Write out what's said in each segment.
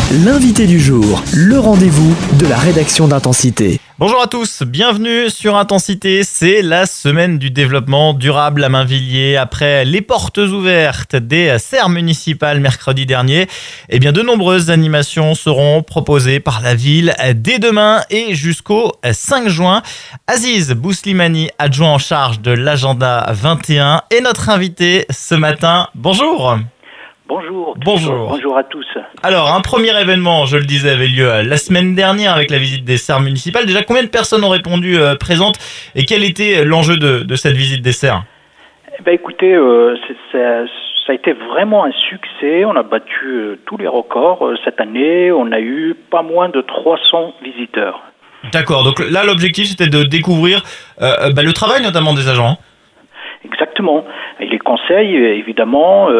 L'invité du jour, le rendez-vous de la rédaction d'Intensité. Bonjour à tous, bienvenue sur Intensité, c'est la semaine du développement durable à Mainvilliers. Après les portes ouvertes des serres municipales mercredi dernier, de nombreuses animations seront proposées par la ville dès demain et jusqu'au 5 juin. Aziz Bouslimani, adjoint en charge de l'agenda 21, est notre invité ce matin. Bonjour. Bonjour à tous. Alors, un premier événement, je le disais, avait lieu la semaine dernière avec la visite des serres municipales. Déjà, combien de personnes ont répondu présentes et quel était l'enjeu de cette visite des serres ? Écoutez, ça a été vraiment un succès. On a battu tous les records. Cette année, on a eu pas moins de 300 visiteurs. D'accord, donc là, l'objectif, c'était de découvrir le travail notamment des agents. Exactement. Et les conseils, évidemment,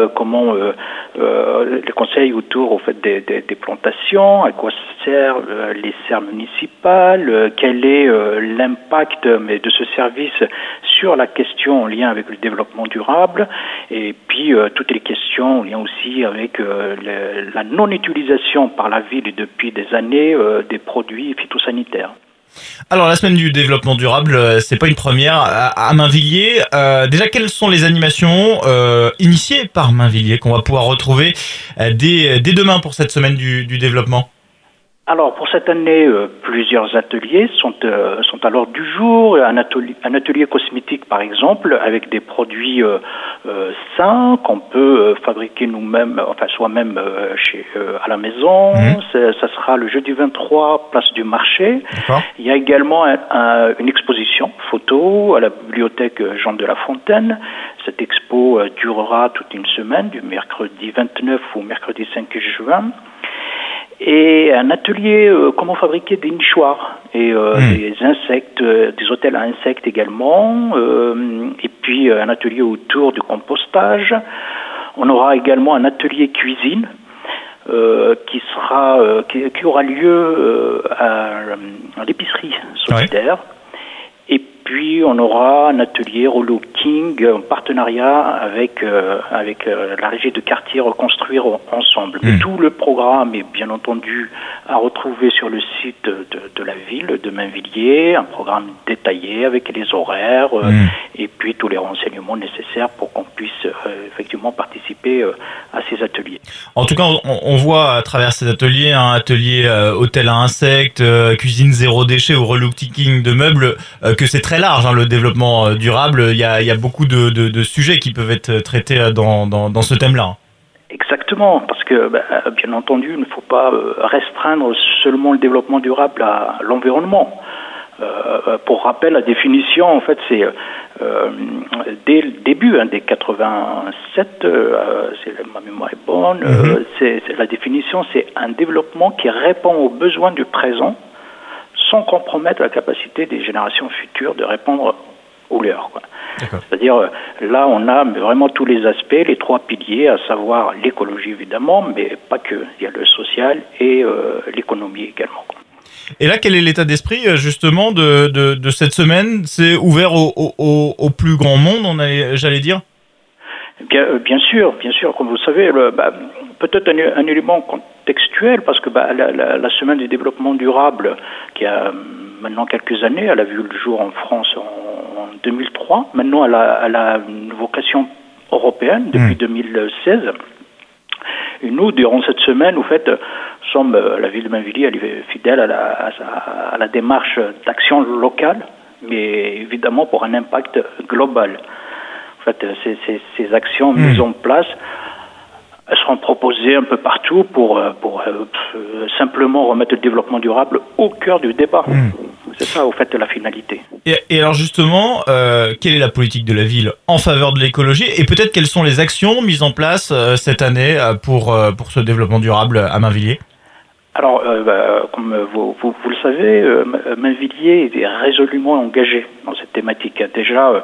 les conseils autour au fait des plantations, à quoi servent les serres municipales, quel est l'impact de ce service sur la question en lien avec le développement durable, et puis toutes les questions en lien aussi avec la non-utilisation par la ville depuis des années des produits phytosanitaires. Alors la semaine du développement durable, c'est pas une première à Mainvilliers. Déjà, quelles sont les animations initiées par Mainvilliers qu'on va pouvoir retrouver dès demain pour cette semaine du développement ? Alors pour cette année, plusieurs ateliers sont à l'ordre du jour. Un atelier cosmétique par exemple, avec des produits sains qu'on peut fabriquer nous-mêmes, soi-même à la maison. Ça sera le jeudi 23, place du marché. D'accord. Il y a également une exposition photo à la bibliothèque Jean de La Fontaine. Cette expo durera toute une semaine, du mercredi 29 au mercredi 5 juin. Et un atelier comment fabriquer des nichoirs et des insectes, des hôtels à insectes également, et puis un atelier autour du compostage. On aura également un atelier cuisine qui aura lieu à l'épicerie solidaire. Ouais. Et puis on aura un atelier relooking en partenariat avec la régie de quartier Reconstruire ensemble. Mais tout le programme est bien entendu à retrouver sur le site de la ville de Mainvilliers, un programme détaillé avec les horaires et puis tous les renseignements nécessaires pour qu'on puisse effectivement participer à ces ateliers. En tout cas, on voit à travers ces ateliers un atelier hôtel à insectes, cuisine zéro déchet ou relooking de meubles, que c'est très large, le développement durable. Il y a beaucoup de sujets qui peuvent être traités dans ce thème-là. Exactement, parce que bien entendu, il ne faut pas restreindre seulement le développement durable à l'environnement. Pour rappel, la définition, en fait, c'est dès le début, dès 87, ma mémoire est bonne, c'est la définition, c'est un développement qui répond aux besoins du présent sans compromettre la capacité des générations futures de répondre aux leurs. C'est-à-dire, là, on a vraiment tous les aspects, les trois piliers, à savoir l'écologie, évidemment, mais pas que. Il y a le social et l'économie également. Et là, quel est l'état d'esprit, justement, de cette semaine ? C'est ouvert au plus grand monde, j'allais dire ? Bien sûr, comme vous savez, peut-être un élément contextuel, parce que la semaine du développement durable, qui a maintenant quelques années, elle a vu le jour en France en 2003, maintenant elle a une vocation européenne depuis 2016. Et nous, durant cette semaine, la ville de Mainvilliers, elle est fidèle à la démarche d'action locale, mais évidemment pour un impact global. En fait, ces actions mises en place, elles seront proposées un peu partout pour simplement remettre le développement durable au cœur du débat. C'est ça, au fait, la finalité. Et alors justement, quelle est la politique de la ville en faveur de l'écologie et peut-être quelles sont les actions mises en place cette année pour ce développement durable à Mainvilliers ? Alors, comme vous le savez, Mainvilliers est résolument engagé dans cette thématique. Déjà,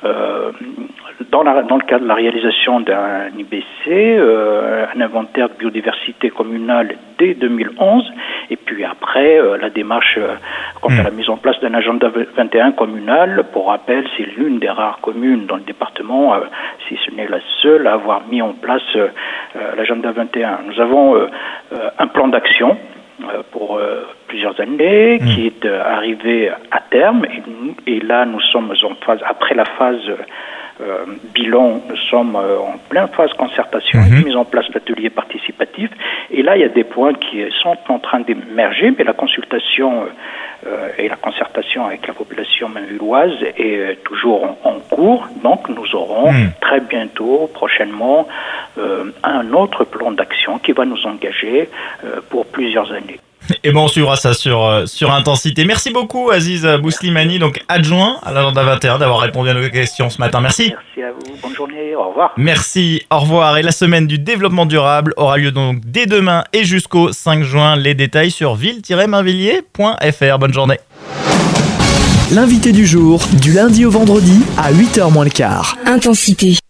dans le cadre de la réalisation d'un IBC, un inventaire de biodiversité communale dès 2011, et puis après, la démarche quant à la mise en place d'un agenda 21 communal. Pour rappel, c'est l'une des rares communes dans le département, si ce n'est la seule, à avoir mis en place l'agenda 21. Nous avons un plan d'action pour plusieurs années qui est arrivé à terme. Et là, nous sommes en phase, après la phase bilan, nous sommes en pleine phase concertation, mise en place l'atelier participatif. Et là, il y a des points qui sont en train d'émerger, mais la consultation et la concertation avec la population mainvilloise est toujours en cours. Donc, nous aurons très bientôt, prochainement, un autre plan d'action qui va nous engager pour plusieurs années. Et bon, on suivra ça sur Intensité. Merci beaucoup, Aziz Bouslimani, donc adjoint à l'agenda 21, d'avoir répondu à nos questions ce matin. Merci. Merci à vous. Bonne journée. Au revoir. Merci. Au revoir. Et la semaine du développement durable aura lieu donc dès demain et jusqu'au 5 juin. Les détails sur ville-mainvilliers.fr. Bonne journée. L'invité du jour, du lundi au vendredi à 8h moins le quart. Intensité.